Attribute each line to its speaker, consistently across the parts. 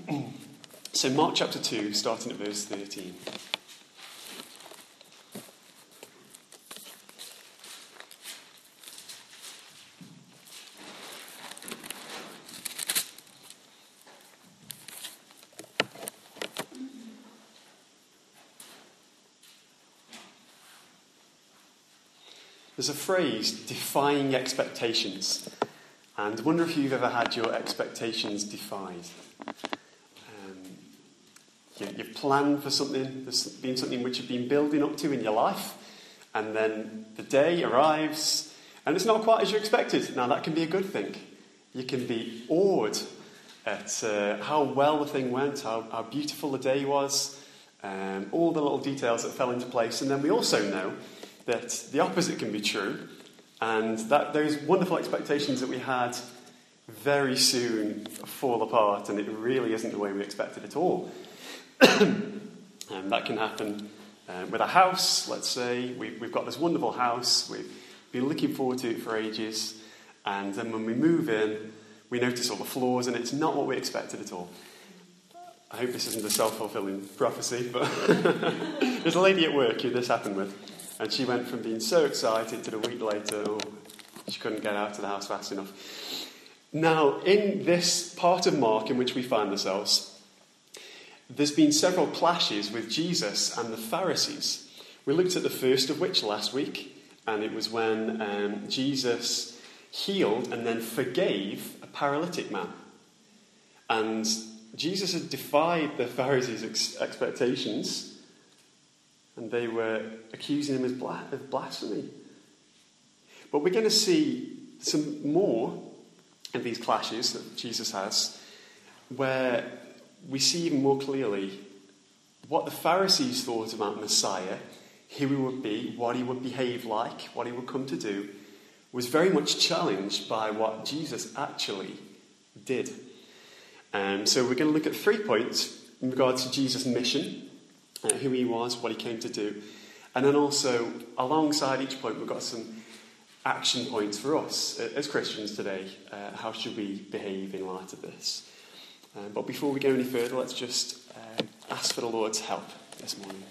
Speaker 1: So Mark chapter 2, starting at verse 13. There's a phrase, defying expectations. And I wonder if you've ever had your expectations defied. You've planned for something, there's been something which you've been building up to in your life, and then the day arrives, and it's not quite as you expected. Now, that can be a good thing. You can be awed at how well the thing went, how beautiful the day was, all the little details that fell into place. And then we also know that the opposite can be true, and that those wonderful expectations that we had very soon fall apart, and it really isn't the way we expected at all. That can happen with a house. Let's say we've got this wonderful house, we've been looking forward to it for ages, and then when we move in, we notice all the flaws, and it's not what we expected at all. I hope this isn't a self-fulfilling prophecy, but there's a lady at work who this happened with, and she went from being so excited to the week later, she couldn't get out of the house fast enough. Now, in this part of Mark in which we find ourselves, there's been several clashes with Jesus and the Pharisees. We looked at the first of which last week, and it was when Jesus healed and then forgave a paralytic man. And Jesus had defied the Pharisees' expectations, and they were accusing him of blasphemy. But we're going to see some more of these clashes that Jesus has, where we see even more clearly what the Pharisees thought about Messiah, who he would be, what he would behave like, what he would come to do, was very much challenged by what Jesus actually did. So we're going to look at 3 points in regards to Jesus' mission, who he was, what he came to do. And then also, alongside each point, we've got some action points for us as Christians today. How should we behave in light of this? But before we go any further, let's just ask for the Lord's help this morning.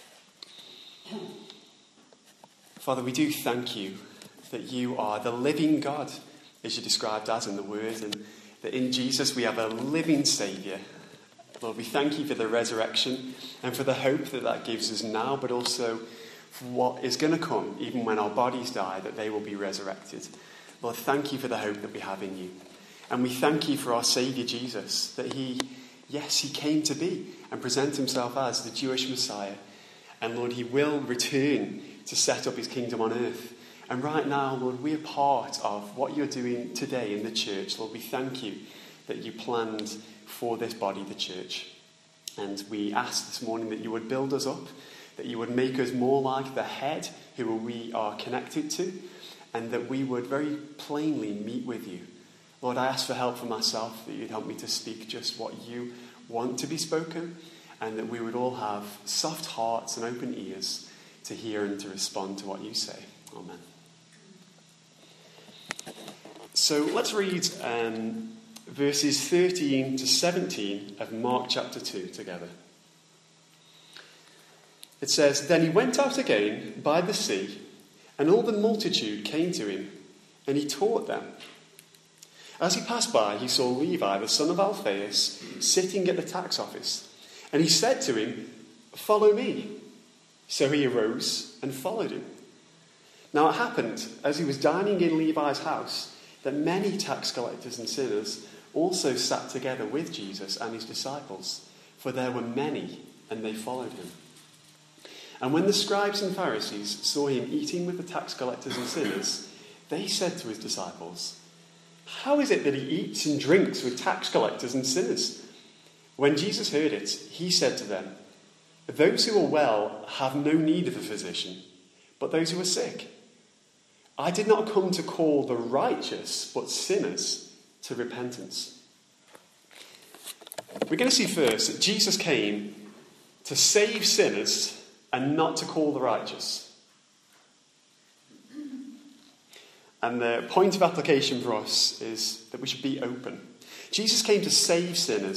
Speaker 1: Father, we do thank you that you are the living God, as you're described as in the Word, and that in Jesus we have a living Saviour. Lord, we thank you for the resurrection and for the hope that that gives us now, but also for what is going to come, even when our bodies die, that they will be resurrected. Lord, thank you for the hope that we have in you. And we thank you for our Saviour Jesus, that he came to be and present himself as the Jewish Messiah. And Lord, he will return to set up his kingdom on earth. And right now, Lord, we are part of what you're doing today in the church. Lord, we thank you that you planned for this body, the church. And we ask this morning that you would build us up, that you would make us more like the head who we are connected to, and that we would very plainly meet with you. Lord, I ask for help for myself, that you'd help me to speak just what you want to be spoken, and that we would all have soft hearts and open ears to hear and to respond to what you say. Amen. So let's read verses 13 to 17 of Mark chapter 2 together. It says, "Then he went out again by the sea, and all the multitude came to him, and he taught them. As he passed by, he saw Levi, the son of Alphaeus, sitting at the tax office. And he said to him, 'Follow me.' So he arose and followed him. Now it happened, as he was dining in Levi's house, that many tax collectors and sinners also sat together with Jesus and his disciples, for there were many, and they followed him. And when the scribes and Pharisees saw him eating with the tax collectors and sinners, they said to his disciples, 'How is it that he eats and drinks with tax collectors and sinners?' When Jesus heard it, he said to them, 'Those who are well have no need of a physician, but those who are sick. I did not come to call the righteous, but sinners to repentance.'" We're going to see first that Jesus came to save sinners and not to call the righteous. And the point of application for us is that we should be open. Jesus came to save sinners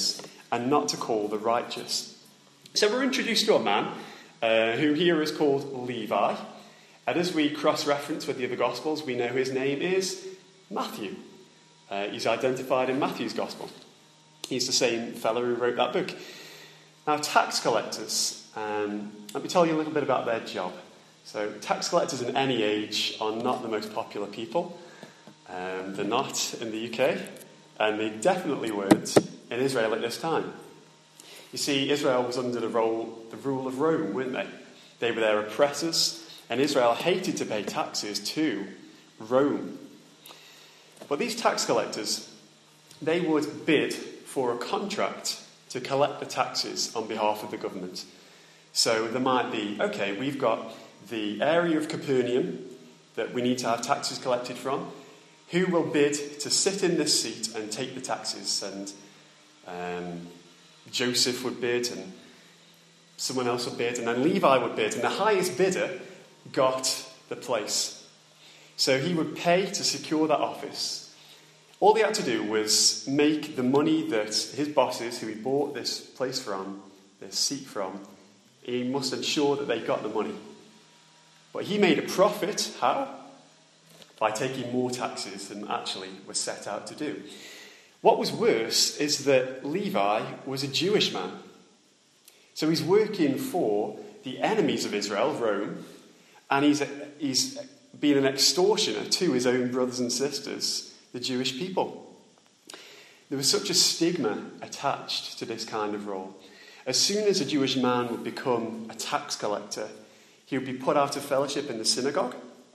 Speaker 1: and not to call the righteous. So we're introduced to a man who here is called Levi. And as we cross-reference with the other Gospels, we know his name is Matthew. He's identified in Matthew's Gospel. He's the same fellow who wrote that book. Now, tax collectors, let me tell you a little bit about their job. So, tax collectors in any age are not the most popular people. They're not in the UK, and they definitely weren't in Israel at this time. You see, Israel was under the rule of Rome, weren't they? They were their oppressors, and Israel hated to pay taxes to Rome. But these tax collectors, they would bid for a contract to collect the taxes on behalf of the government. So there might be, okay, we've got the area of Capernaum that we need to have taxes collected from. Who will bid to sit in this seat and take the taxes? And Joseph would bid, and someone else would bid, and then Levi would bid, and the highest bidder got the place. So he would pay to secure that office. All he had to do was make the money that his bosses, who he bought this place from, this seat from, he must ensure that they got the money. But he made a profit. How? By taking more taxes than actually was set out to do. What was worse is that Levi was a Jewish man. So he's working for the enemies of Israel, Rome, and he's been an extortioner to his own brothers and sisters, the Jewish people. There was such a stigma attached to this kind of role. As soon as a Jewish man would become a tax collector, he would be put out of fellowship in the synagogue.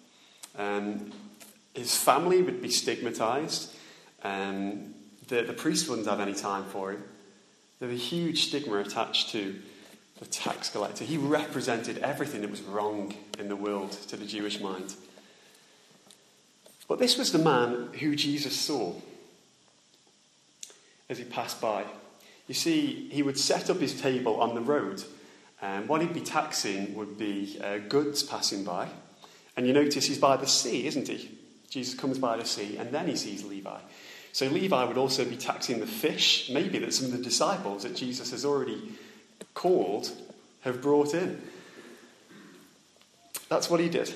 Speaker 1: His family would be stigmatized. The priest wouldn't have any time for him. There was a huge stigma attached to the tax collector. He represented everything that was wrong in the world to the Jewish mind. But this was the man who Jesus saw as he passed by. You see, he would set up his table on the road, and what he'd be taxing would be goods passing by. And you notice he's by the sea, isn't he? Jesus comes by the sea, and then he sees Levi. So Levi would also be taxing the fish, maybe that some of the disciples that Jesus has already called have brought in. That's what he did.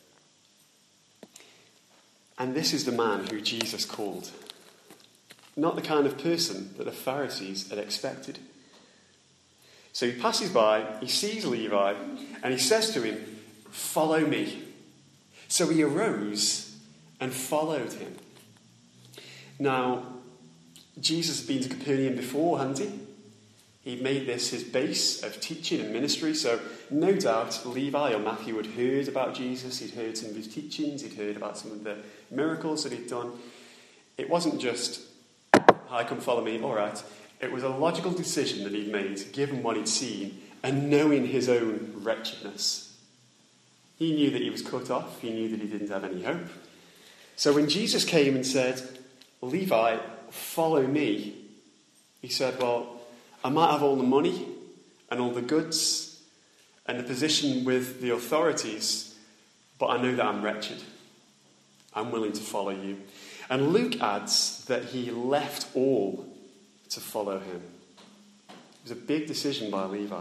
Speaker 1: And this is the man who Jesus called. Not the kind of person that the Pharisees had expected. So he passes by, he sees Levi, and he says to him, "Follow me." So he arose and followed him. Now, Jesus had been to Capernaum before, hadn't he? He'd made this his base of teaching and ministry, so no doubt Levi or Matthew had heard about Jesus, he'd heard some of his teachings, he'd heard about some of the miracles that he'd done. It wasn't just, "Hi, come follow me," all right. It was a logical decision that he'd made, given what he'd seen, and knowing his own wretchedness. He knew that he was cut off, he knew that he didn't have any hope. So when Jesus came and said, "Levi, follow me," he said, well, I might have all the money and all the goods and the position with the authorities, but I know that I'm wretched. I'm willing to follow you. And Luke adds that he left all to follow him. It was a big decision by Levi.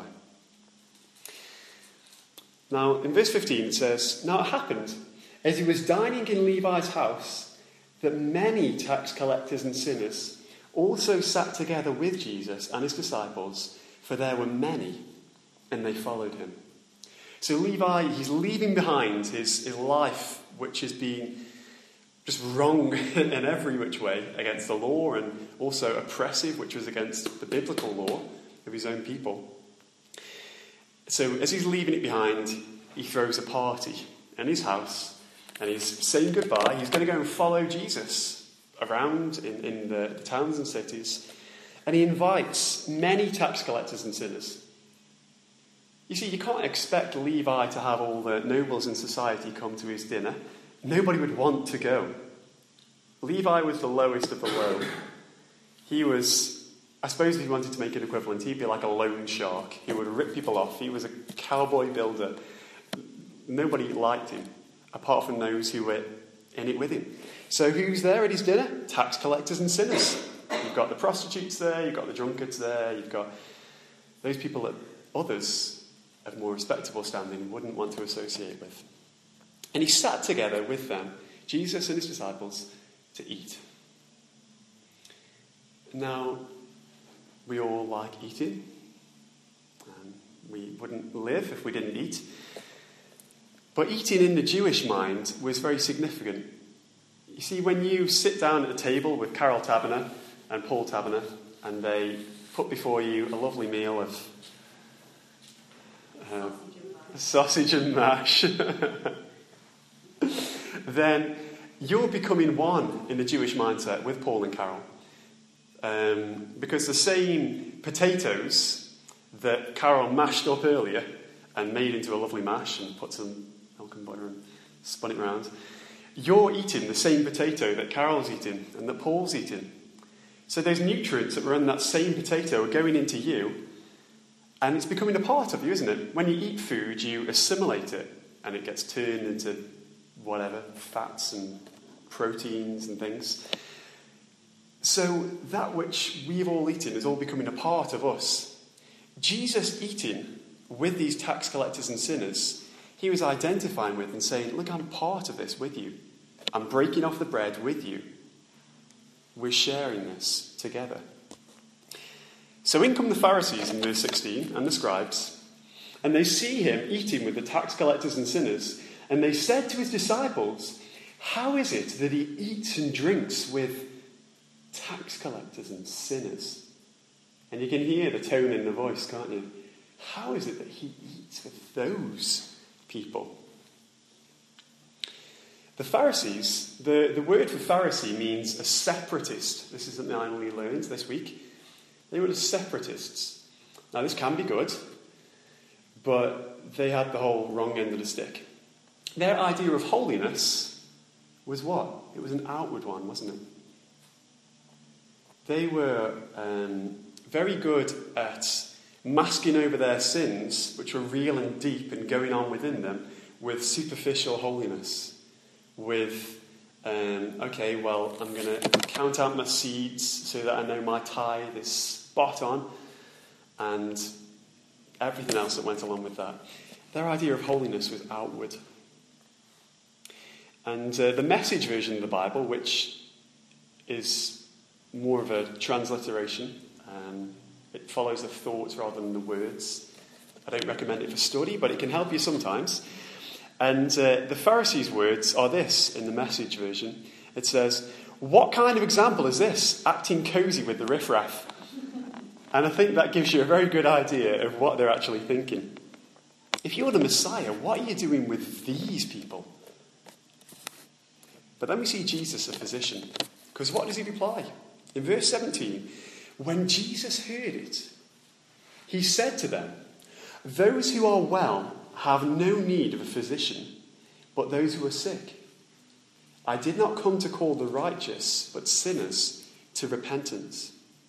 Speaker 1: Now, in verse 15 it says, "Now it happened, as he was dining in Levi's house, that many tax collectors and sinners also sat together with Jesus and his disciples, for there were many, and they followed him." So Levi, he's leaving behind his life, which has been just wrong in every which way against the law, and also oppressive, which was against the biblical law of his own people. So as he's leaving it behind, he throws a party in his house, and he's saying goodbye. He's going to go and follow Jesus around in the towns and cities, and he invites many tax collectors and sinners. You see, you can't expect Levi to have all the nobles in society come to his dinner. Nobody would want to go. Levi was the lowest of the low. He was, I suppose if he wanted to make an equivalent, he'd be like a loan shark. He would rip people off. He was a cowboy builder. Nobody liked him, apart from those who were in it with him. So who's there at his dinner? Tax collectors and sinners. You've got the prostitutes there, you've got the drunkards there, you've got those people that others of more respectable standing wouldn't want to associate with. And he sat together with them, Jesus and his disciples, to eat. Now, we all like eating. We wouldn't live if we didn't eat. But eating in the Jewish mind was very significant. You see, when you sit down at the table with Carol Taberner and Paul Taberner, and they put before you a lovely meal of sausage and mash, then you're becoming one in the Jewish mindset with Paul and Carol. Because the same potatoes that Carol mashed up earlier and made into a lovely mash and put some milk and butter and spun it around, you're eating the same potato that Carol's eating and that Paul's eating. So those nutrients that were in that same potato are going into you, and it's becoming a part of you, isn't it? When you eat food, you assimilate it, and it gets turned into whatever, fats and proteins and things. So that which we've all eaten is all becoming a part of us. Jesus eating with these tax collectors and sinners, he was identifying with and saying, look, I'm part of this with you. I'm breaking off the bread with you. We're sharing this together. So in come the Pharisees in verse 16 and the scribes, and they see him eating with the tax collectors and sinners, and they said to his disciples, how is it that he eats and drinks with tax collectors and sinners? And you can hear the tone in the voice, can't you? How is it that he eats with those people? The Pharisees, the word for Pharisee means a separatist. This is something I only learned this week. They were the separatists. Now, this can be good, but they had the whole wrong end of the stick. Their idea of holiness was what? It was an outward one, wasn't it? They were very good at masking over their sins, which were real and deep and going on within them, with superficial holiness. With, okay, well, I'm going to count out my seeds so that I know my tithe is spot on, and everything else that went along with that. Their idea of holiness was outward. And the Message version of the Bible, which is more of a transliteration, it follows the thoughts rather than the words. I don't recommend it for study, but it can help you sometimes. And the Pharisees' words are this in the Message version. It says, what kind of example is this? Acting cosy with the riffraff. And I think that gives you a very good idea of what they're actually thinking. If you're the Messiah, what are you doing with these people? But then we see Jesus, a physician. Because what does he reply? In verse 17, when Jesus heard it, he said to them, those who are well have no need of a physician, but those who are sick. I did not come to call the righteous, but sinners to repentance.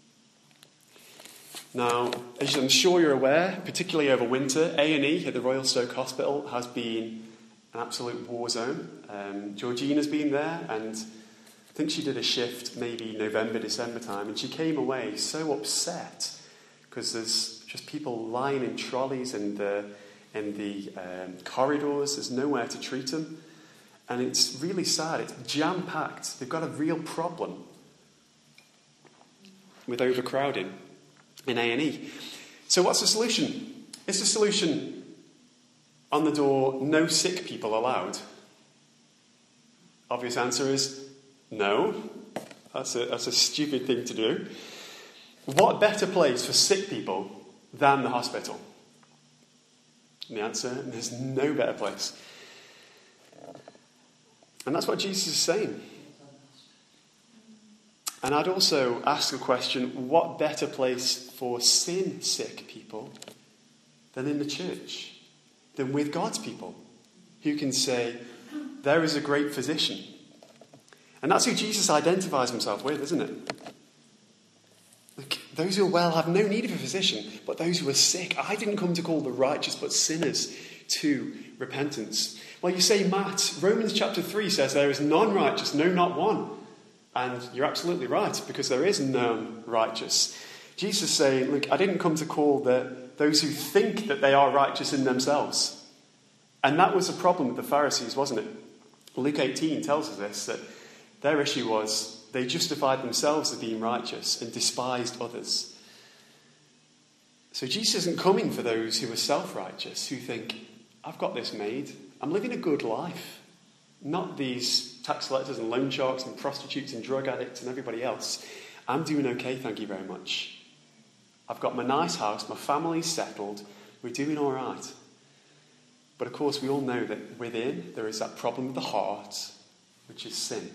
Speaker 1: Now, as I'm sure you're aware, particularly over winter, A&E at the Royal Stoke Hospital has been an absolute war zone. Georgina's been there, and I think she did a shift maybe November, December time, and she came away so upset because there's just people lying in trolleys in the corridors. There's nowhere to treat them, and it's really sad. It's jam-packed. They've got a real problem with overcrowding in A&E. So what's the solution? Is the solution on the door, no sick people allowed? Obvious answer is no. That's a stupid thing to do. What better place for sick people than the hospital? And the answer, there's no better place. And that's what Jesus is saying. And I'd also ask the question, what better place for sin-sick people than in the church? Than with God's people, who can say, there is a great physician. And that's who Jesus identifies himself with, isn't it? Look, those who are well have no need of a physician, but those who are sick. I didn't come to call the righteous, but sinners to repentance. Well, you say, Matt, Romans chapter 3 says there is none righteous, no, not one. And you're absolutely right, because there is none righteous. Jesus is saying, look, I didn't come to call those who think that they are righteous in themselves. And that was the problem with the Pharisees, wasn't it? Luke 18 tells us this, that their issue was they justified themselves as being righteous and despised others. So Jesus isn't coming for those who are self-righteous, who think, I've got this made. I'm living a good life. Not these tax collectors and loan sharks and prostitutes and drug addicts and everybody else. I'm doing okay, thank you very much. I've got my nice house, my family's settled, we're doing all right. But of course we all know that within there is that problem of the heart, which is sin.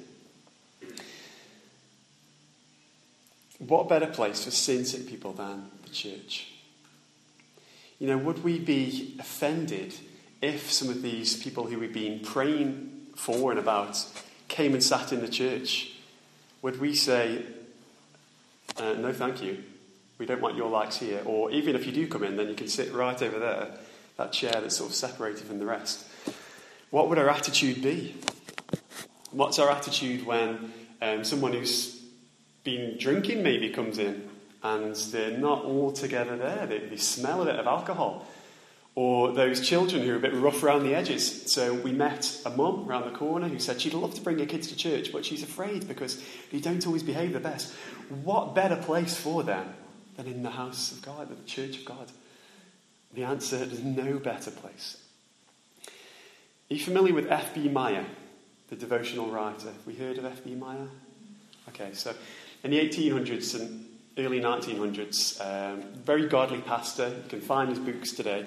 Speaker 1: What better place for sin-sick people than the church? You know, would we be offended if some of these people who we've been praying for and about came and sat in the church? Would we say, no thank you, we don't want your likes here? Or even if you do come in, then you can sit right over there, that chair that's sort of separated from the rest. What would our attitude be? What's our attitude when someone who's been drinking maybe comes in and they're not all together there, they smell a bit of alcohol? Or those children who are a bit rough around the edges. So we met a mum around the corner who said she'd love to bring her kids to church, but she's afraid because they don't always behave the best. What better place for them than in the house of God, the church of God? The answer is no better place. Are you familiar with F.B. Meyer, the devotional writer? Have we heard of F.B. Meyer? Okay, so in the 1800s and early 1900s, very godly pastor. You can find his books today.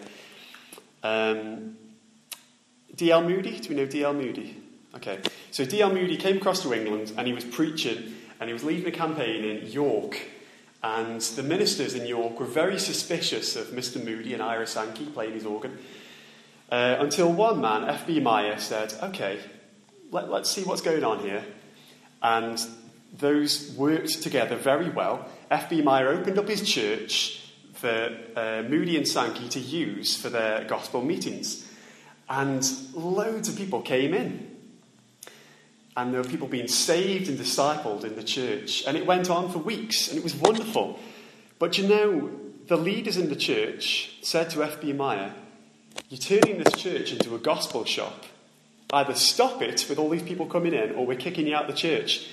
Speaker 1: D.L. Moody, do we know D.L. Moody? Okay, so D.L. Moody came across to England and he was preaching and he was leading a campaign in York. And the ministers in York were very suspicious of Mr. Moody and Ira Sankey playing his organ. Until one man, F.B. Meyer, said, okay, let's see what's going on here. And those worked together very well. F.B. Meyer opened up his church for Moody and Sankey to use for their gospel meetings. And loads of people came in. And there were people being saved and discipled in the church. And it went on for weeks, and it was wonderful. But you know, the leaders in the church said to F.B. Meyer, you're turning this church into a gospel shop. Either stop it with all these people coming in, or we're kicking you out of the church.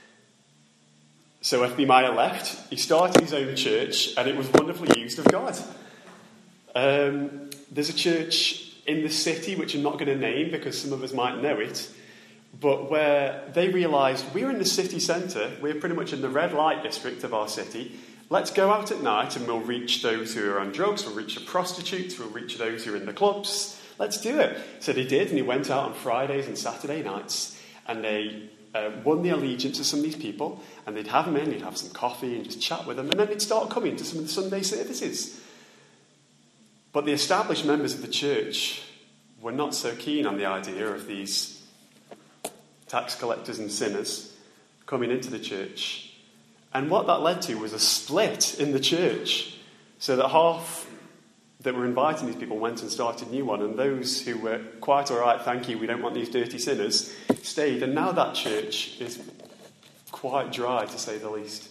Speaker 1: So F.B. Meyer left. He started his own church, and it was wonderfully used of God. There's a church in the city, which I'm not going to name because some of us might know it, but where they realised we're in the city centre, we're pretty much in the red light district of our city. Let's go out at night and we'll reach those who are on drugs, we'll reach the prostitutes, we'll reach those who are in the clubs. Let's do it. So they did, and he went out on Fridays and Saturday nights, and they won the allegiance of some of these people, and they'd have them in, he'd have some coffee and just chat with them, and then they'd start coming to some of the Sunday services. But the established members of the church were not so keen on the idea of these tax collectors and sinners coming into the church. And what that led to was a split in the church, so that half that were inviting these people went and started a new one, and those who were quite all right, thank you, we don't want these dirty sinners, stayed. And now that church is quite dry, to say the least.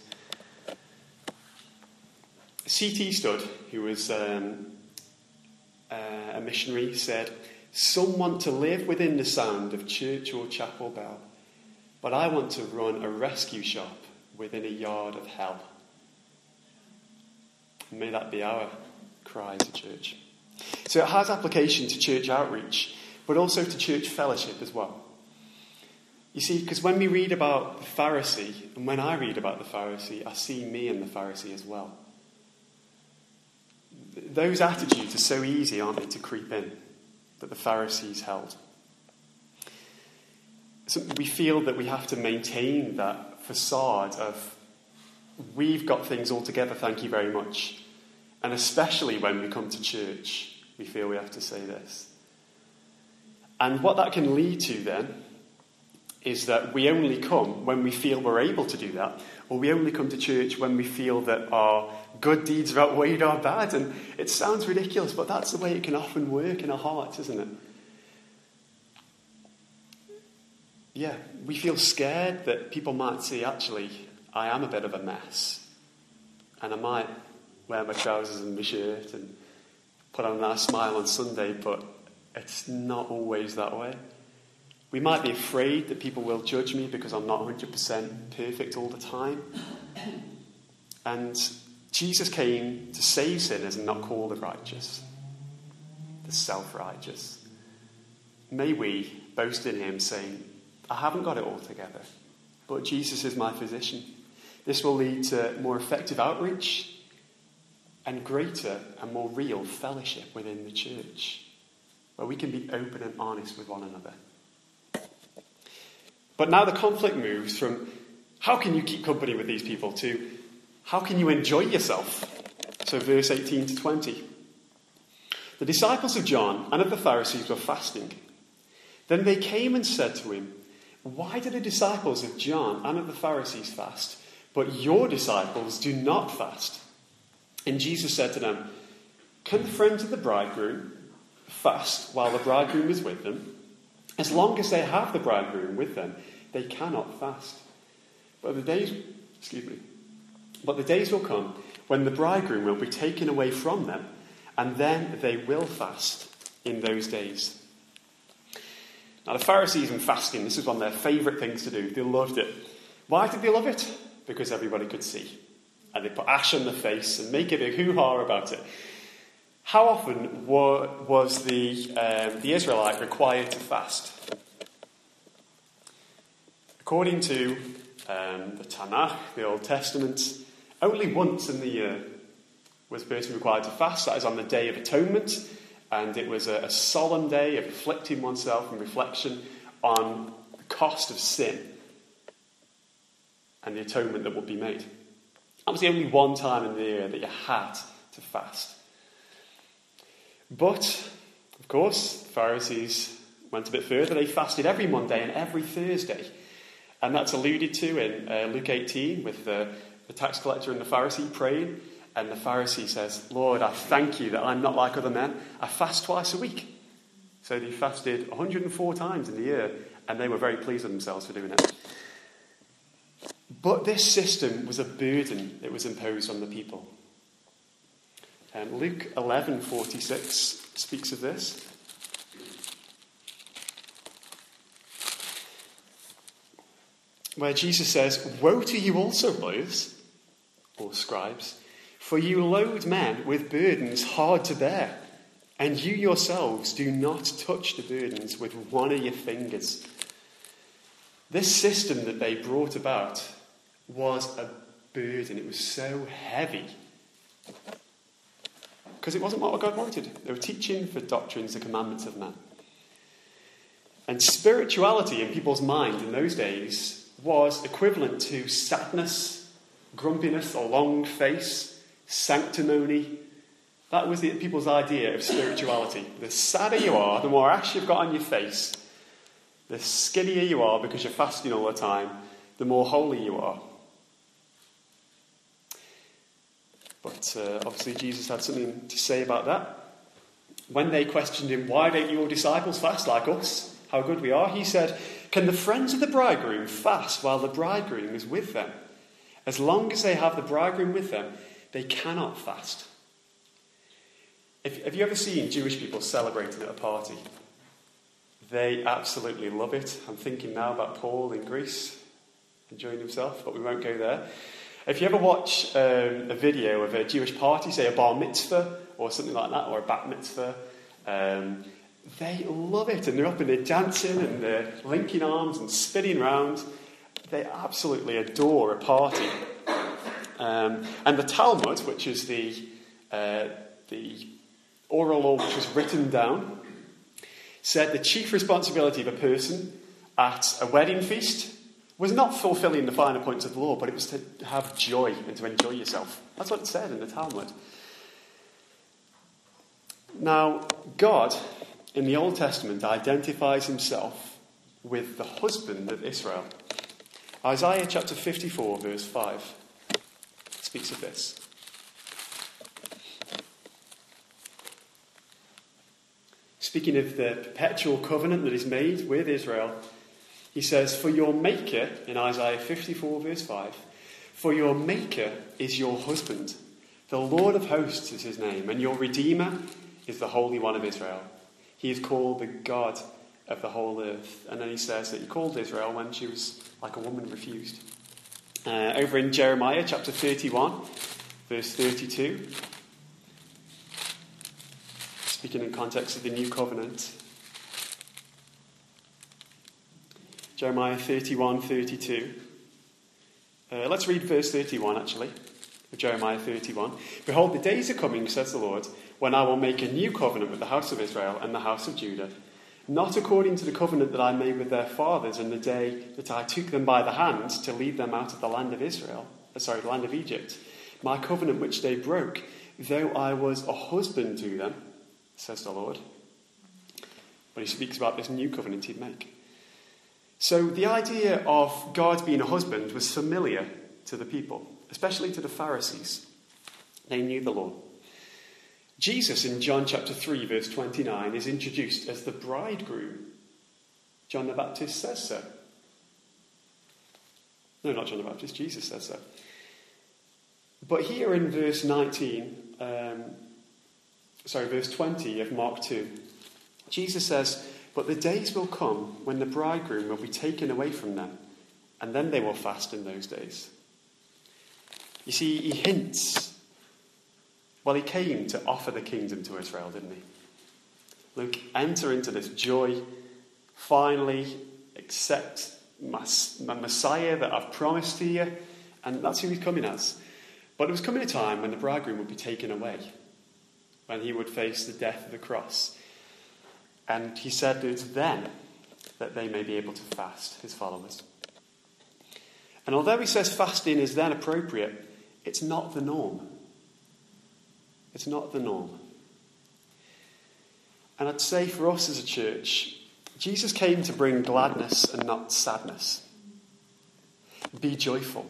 Speaker 1: C.T. Studd, who was a missionary, said, some want to live within the sound of church or chapel bell, but I want to run a rescue shop within a yard of hell. May that be our cry as a church. So it has application to church outreach, but also to church fellowship as well. You see, because when we read about the Pharisee, and when I read about the Pharisee, I see me in the Pharisee as well. Those attitudes are so easy, aren't they, to creep in, that the Pharisees held. So we feel that we have to maintain that facade of, we've got things all together, thank you very much. And especially when we come to church, we feel we have to say this. And what that can lead to then is that we only come when we feel we're able to do that, or we only come to church when we feel that our good deeds have outweighed our bad. And it sounds ridiculous, but that's the way it can often work in our hearts, isn't it? Yeah, we feel scared that people might see, actually, I am a bit of a mess. And I might wear my trousers and my shirt and put on a nice smile on Sunday, but it's not always that way. We might be afraid that people will judge me because I'm not 100% perfect all the time. And Jesus came to save sinners and not call the righteous, the self-righteous. May we boast in him, saying, I haven't got it all together, but Jesus is my physician. This will lead to more effective outreach and greater and more real fellowship within the church, where we can be open and honest with one another. But now the conflict moves from how can you keep company with these people to how can you enjoy yourself? So verse 18 to 20. The disciples of John and of the Pharisees were fasting. Then they came and said to him, why do the disciples of John and of the Pharisees fast, but your disciples do not fast? And Jesus said to them, can the friends of the bridegroom fast while the bridegroom is with them? As long as they have the bridegroom with them, they cannot fast. But the days will come when the bridegroom will be taken away from them, and then they will fast in those days. Now the Pharisees and fasting, this is one of their favourite things to do. They loved it. Why did they love it? Because everybody could see. And they put ash on their face and make a big hoo-ha about it. How often was the Israelite required to fast? According to the Tanakh, the Old Testament, only once in the year was a person required to fast. That is on the Day of Atonement, and it was a solemn day of reflecting oneself and reflection on the cost of sin and the atonement that would be made. That was the only one time in the year that you had to fast. But, of course, the Pharisees went a bit further. They fasted every Monday and every Thursday. And that's alluded to in Luke 18 with the tax collector and the Pharisee praying. And the Pharisee says, Lord, I thank you that I'm not like other men. I fast twice a week. So they fasted 104 times in the year, and they were very pleased with themselves for doing it. But this system was a burden that was imposed on the people. Luke 11:46 speaks of this. Where Jesus says, woe to you also, lawyers, or scribes, for you load men with burdens hard to bear, and you yourselves do not touch the burdens with one of your fingers. This system that they brought about was a burden. It was so heavy. Because it wasn't what God wanted. They were teaching for doctrines and commandments of man. And spirituality in people's mind in those days was equivalent to sadness, grumpiness, a long face, sanctimony. That was the people's idea of spirituality. The sadder you are, the more ash you've got on your face, the skinnier you are because you're fasting all the time, the more holy you are. But obviously Jesus had something to say about that. When they questioned him, why don't your disciples fast like us? How good we are. He said, can the friends of the bridegroom fast while the bridegroom is with them? As long as they have the bridegroom with them, they cannot fast. Have you ever seen Jewish people celebrating at a party? They absolutely love it. I'm thinking now about Paul in Greece, enjoying himself, but we won't go there. If you ever watch a video of a Jewish party, say a bar mitzvah or something like that, or a bat mitzvah, they love it, and they're up and they're dancing and they're linking arms and spinning around. They absolutely adore a party. And the Talmud, which is the oral law which was written down, said the chief responsibility of a person at a wedding feast was not fulfilling the finer points of the law, but it was to have joy and to enjoy yourself. That's what it said in the Talmud. Now, God, in the Old Testament, identifies himself with the husband of Israel. Isaiah chapter 54, verse 5 speaks of this. Speaking of the perpetual covenant that is made with Israel, He says, for your maker, in Isaiah 54 verse 5, for your maker is your husband. The Lord of hosts is his name, and your Redeemer is the Holy One of Israel. He is called the God of the whole earth. And then he says that he called Israel when she was like a woman refused. Over in Jeremiah chapter 31, verse 32, speaking in context of the new covenant. Jeremiah 31:32. Let's read verse 31 actually, of Jeremiah 31. Behold, the days are coming, says the Lord, when I will make a new covenant with the house of Israel and the house of Judah, not according to the covenant that I made with their fathers in the day that I took them by the hand to lead them out of the land of the land of Egypt. My covenant which they broke, though I was a husband to them, says the Lord. But he speaks about this new covenant he'd make. So the idea of God being a husband was familiar to the people, especially to the Pharisees. They knew the law. Jesus in John chapter 3 verse 29 is introduced as the bridegroom. John the Baptist says so. No, not John the Baptist, Jesus says so. But here in verse 20 of Mark 2, Jesus says, but the days will come when the bridegroom will be taken away from them, and then they will fast in those days. You see, he hints. Well, he came to offer the kingdom to Israel, didn't he? Look, enter into this joy. Finally, accept my Messiah that I've promised to you. And that's who he's coming as. But there was coming a time when the bridegroom would be taken away, when he would face the death of the cross. And he said it's then that they may be able to fast, his followers. And although he says fasting is then appropriate, it's not the norm. It's not the norm. And I'd say for us as a church, Jesus came to bring gladness and not sadness. Be joyful.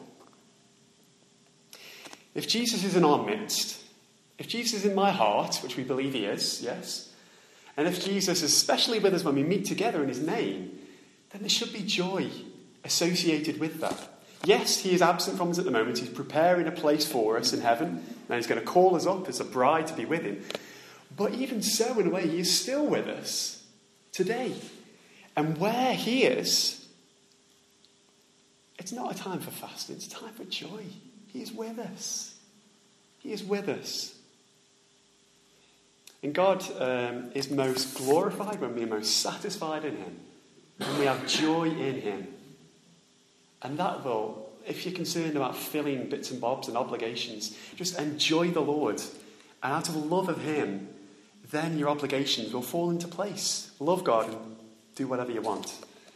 Speaker 1: If Jesus is in our midst, if Jesus is in my heart, which we believe he is, yes, and if Jesus is especially with us when we meet together in his name, then there should be joy associated with that. Yes, he is absent from us at the moment. He's preparing a place for us in heaven. And he's going to call us up as a bride to be with him. But even so, in a way, he is still with us today. And where he is, it's not a time for fasting. It's a time for joy. He is with us. He is with us. And God is most glorified when we are most satisfied in him. When we have joy in him. And that will, if you're concerned about filling bits and bobs and obligations, just enjoy the Lord. And out of love of him, then your obligations will fall into place. Love God and do whatever you want.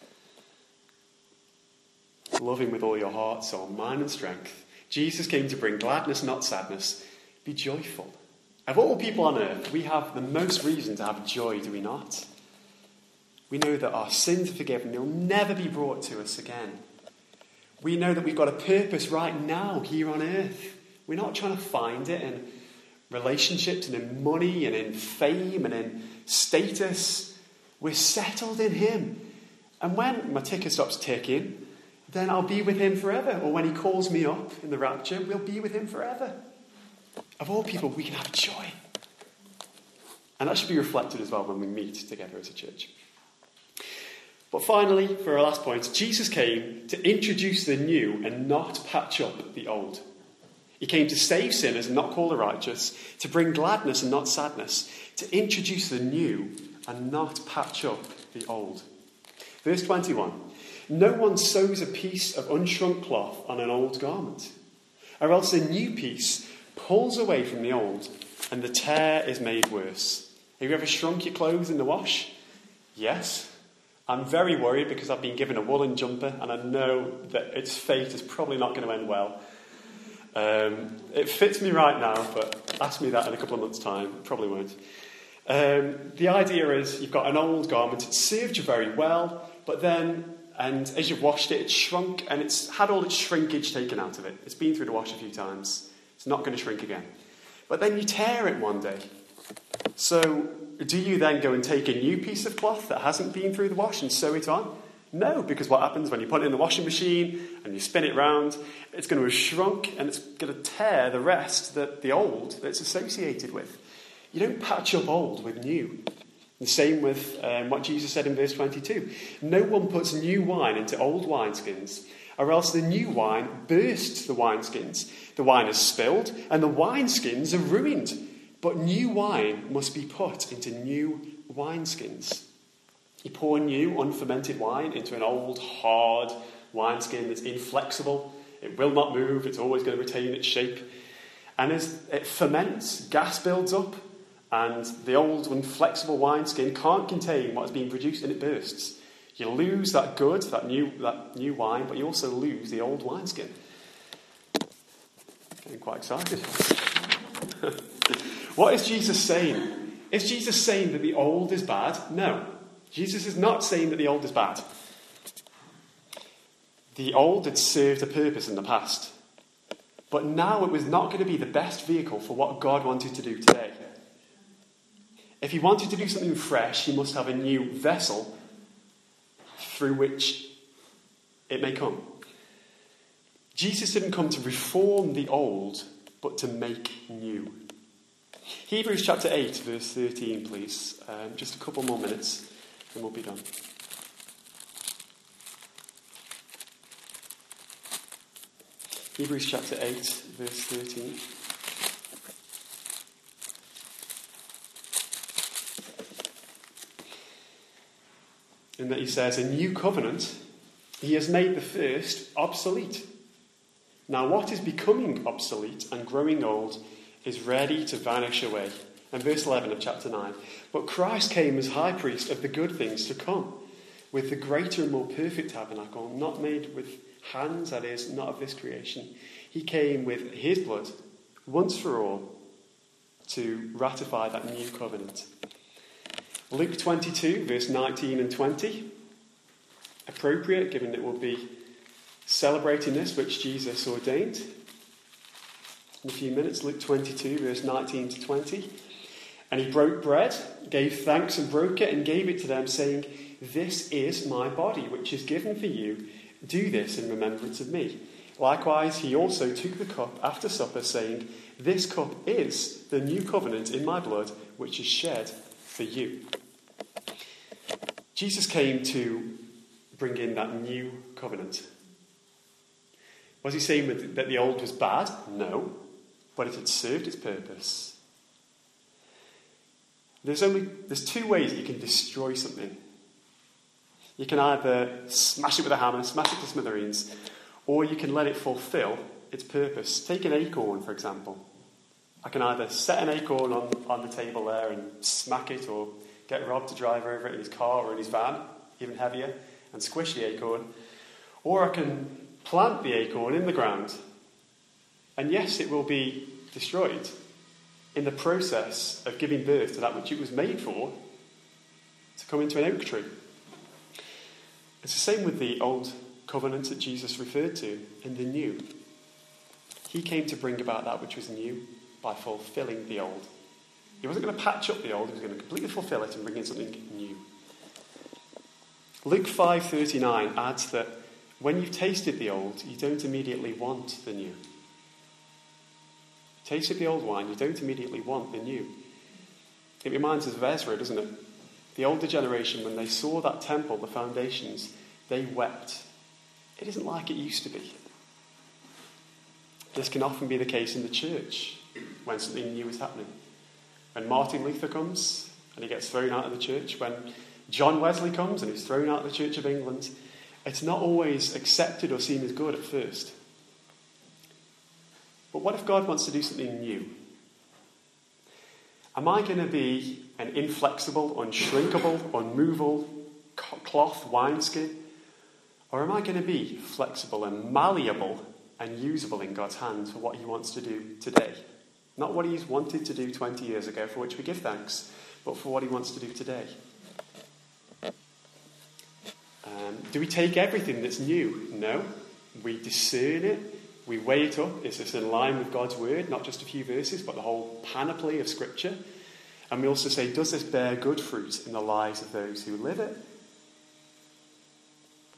Speaker 1: Love him with all your heart, soul, mind and strength. Jesus came to bring gladness, not sadness. Be joyful. Of all people on earth, we have the most reason to have joy, do we not? We know that our sins are forgiven. They'll never be brought to us again. We know that we've got a purpose right now here on earth. We're not trying to find it in relationships and in money and in fame and in status. We're settled in him. And when my ticker stops ticking, then I'll be with him forever. Or when he calls me up in the rapture, we'll be with him forever. Of all people, we can have joy. And that should be reflected as well when we meet together as a church. But finally, for our last point, Jesus came to introduce the new and not patch up the old. He came to save sinners and not call the righteous, to bring gladness and not sadness, to introduce the new and not patch up the old. Verse 21, no one sews a piece of unshrunk cloth on an old garment, or else a new piece pulls away from the old, and the tear is made worse. Have you ever shrunk your clothes in the wash? Yes. I'm very worried because I've been given a woolen jumper and I know that its fate is probably not going to end well. It fits me right now, but ask me that in a couple of months' time. It probably won't. The idea is you've got an old garment. It served you very well, but then, and as you've washed it, it's shrunk and it's had all its shrinkage taken out of it. It's been through the wash a few times. It's not going to shrink again. But then you tear it one day. So do you then go and take a new piece of cloth that hasn't been through the wash and sew it on? No, because what happens when you put it in the washing machine and you spin it round, it's going to have shrunk and it's going to tear the rest, the old, that it's associated with. You don't patch up old with new. The same with what Jesus said in verse 22. No one puts new wine into old wineskins, or else the new wine bursts the wineskins. The wine is spilled and the wineskins are ruined. But new wine must be put into new wineskins. You pour new, unfermented wine into an old, hard wineskin that's inflexible. It will not move. It's always going to retain its shape. And as it ferments, gas builds up, and the old, inflexible wineskin can't contain what is being produced, and it bursts. You lose that good, that new wine, but you also lose the old wineskin. Getting quite excited. What is Jesus saying? Is Jesus saying that the old is bad? No. Jesus is not saying that the old is bad. The old had served a purpose in the past. But now it was not going to be the best vehicle for what God wanted to do today. If he wanted to do something fresh, he must have a new vessel through which it may come. Jesus didn't come to reform the old, but to make new. Hebrews chapter 8, verse 13, please. Just a couple more minutes, and we'll be done. Hebrews chapter 8, verse 13. In that he says, a new covenant, he has made the first obsolete. Now what is becoming obsolete and growing old is ready to vanish away. And verse 11 of chapter 9. But Christ came as high priest of the good things to come, with the greater and more perfect tabernacle, not made with hands, that is, not of this creation. He came with his blood, once for all, to ratify that new covenant. Luke 22, verse 19 and 20. Appropriate, given that we'll be celebrating this, which Jesus ordained. In a few minutes, Luke 22, verse 19 to 20. And he broke bread, gave thanks and broke it, and gave it to them, saying, this is my body, which is given for you. Do this in remembrance of me. Likewise, he also took the cup after supper, saying, this cup is the new covenant in my blood, which is shed for you. Jesus came to bring in that new covenant. Was he saying that the old was bad? No. But it had served its purpose. There's two ways that you can destroy something. You can either smash it with a hammer, smash it to smithereens, or you can let it fulfill its purpose. Take an acorn, for example. I can either set an acorn on the table there and smack it, or get Rob to drive over it in his car or in his van, even heavier, and squish the acorn. Or I can plant the acorn in the ground. And yes, it will be destroyed in the process of giving birth to that which it was made for, to come into an oak tree. It's the same with the old covenant that Jesus referred to and the new. He came to bring about that which was new by fulfilling the old. He wasn't going to patch up the old, he was going to completely fulfill it and bring in something new. Luke 5:39 adds that when you've tasted the old, you don't immediately want the new. Tasted the old wine, you don't immediately want the new. It reminds us of Ezra, doesn't it? The older generation, when they saw that temple, the foundations, they wept. It isn't like it used to be. This can often be the case in the church when something new is happening. When Martin Luther comes and he gets thrown out of the church, when John Wesley comes and he's thrown out of the Church of England, it's not always accepted or seen as good at first. But what if God wants to do something new? Am I going to be an inflexible, unshrinkable, unmovable cloth wineskin? Or am I going to be flexible and malleable and usable in God's hands for what he wants to do today? Not what he's wanted to do 20 years ago, for which we give thanks, but for what he wants to do today. Do we take everything that's new? No. We discern it. We weigh it up. Is this in line with God's word? Not just a few verses, but the whole panoply of Scripture. And we also say, does this bear good fruit in the lives of those who live it?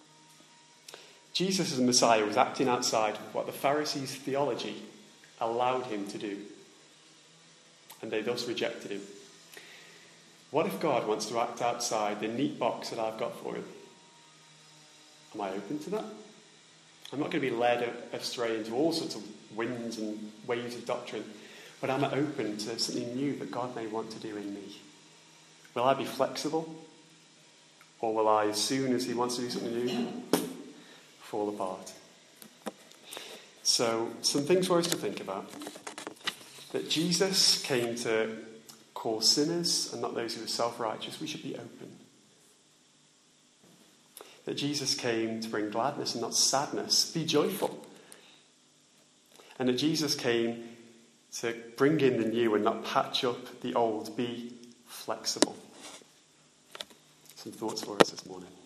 Speaker 1: Jesus as a Messiah was acting outside what the Pharisees' theology allowed him to do. And they thus rejected him. What if God wants to act outside the neat box that I've got for him? Am I open to that? I'm not going to be led astray into all sorts of winds and waves of doctrine, but am I open to something new that God may want to do in me? Will I be flexible? Or will I, as soon as he wants to do something new, fall apart? So, some things for us to think about. That Jesus came to call sinners and not those who are self-righteous. We should be open. That Jesus came to bring gladness and not sadness. Be joyful. And that Jesus came to bring in the new and not patch up the old. Be flexible. Some thoughts for us this morning.